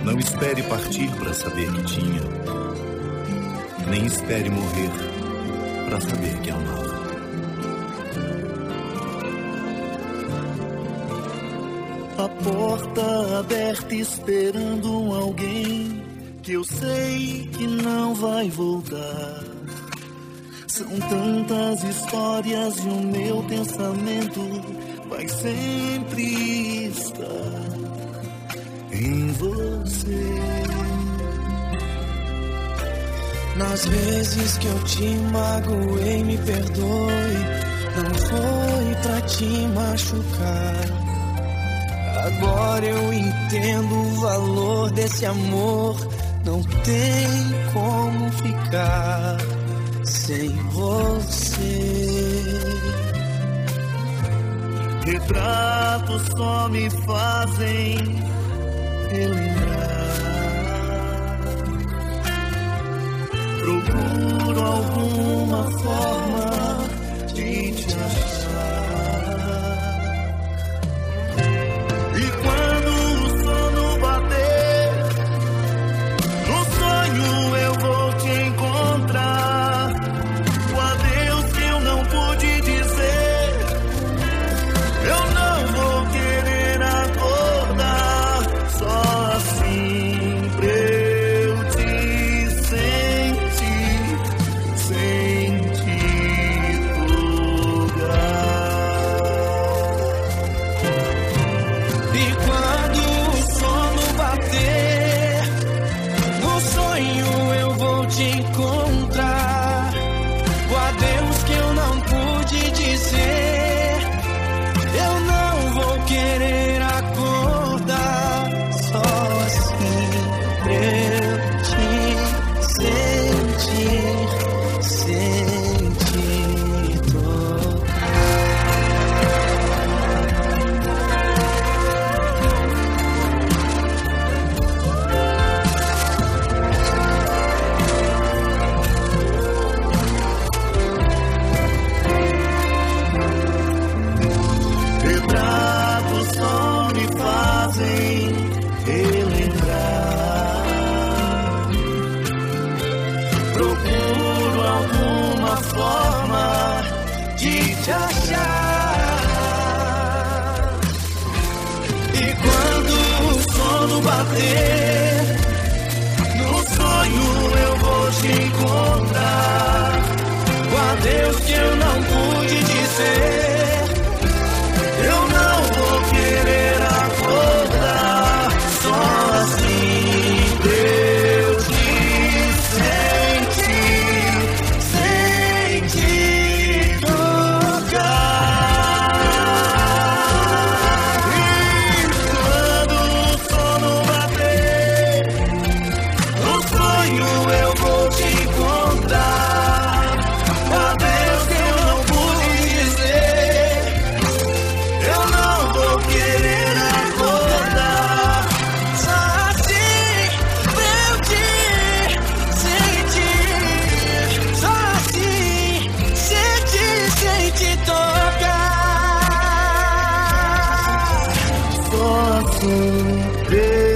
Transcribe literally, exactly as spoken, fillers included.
Não espere partir para saber que tinha, nem espere morrer para saber que amava. A porta aberta esperando um alguém que eu sei que não vai voltar. São tantas histórias e o meu pensamento vai sempre estar em você. Nas vezes que eu te magoei, me perdoe. Não foi pra te machucar. Agora eu entendo o valor desse amor. Não tem como ficar sem você. Retratos só me fazem relembrar. Procuro alguma forma de te achar. E quando o sono bater, no sonho eu vou te encontrar. O adeus que eu não pude dizer, eu não vou querer acordar. Só assim pra eu te sentir, sentir tocar. E quando o sono bater, no sonho eu vou te encontrar. O adeus que eu não pude dizer, eu não vou querer acordar. Só assim pra eu te sentir, sentir tocar. Retratos só me fazem relembrar. Procuro alguma forma de te achar. E quando o sono bater, no sonho eu vou te encontrar. O adeus que eu não pude dizer, eu não vou querer acordar. Só assim pra eu te sentir, sentir tocar. E quando o sono bater, no sonho eu vou te encontrar. O adeus que eu não pude dizer, eu não vou querer acordar. Só assim pra eu te sentir, só assim sentir, sentir tocar. Só assim pra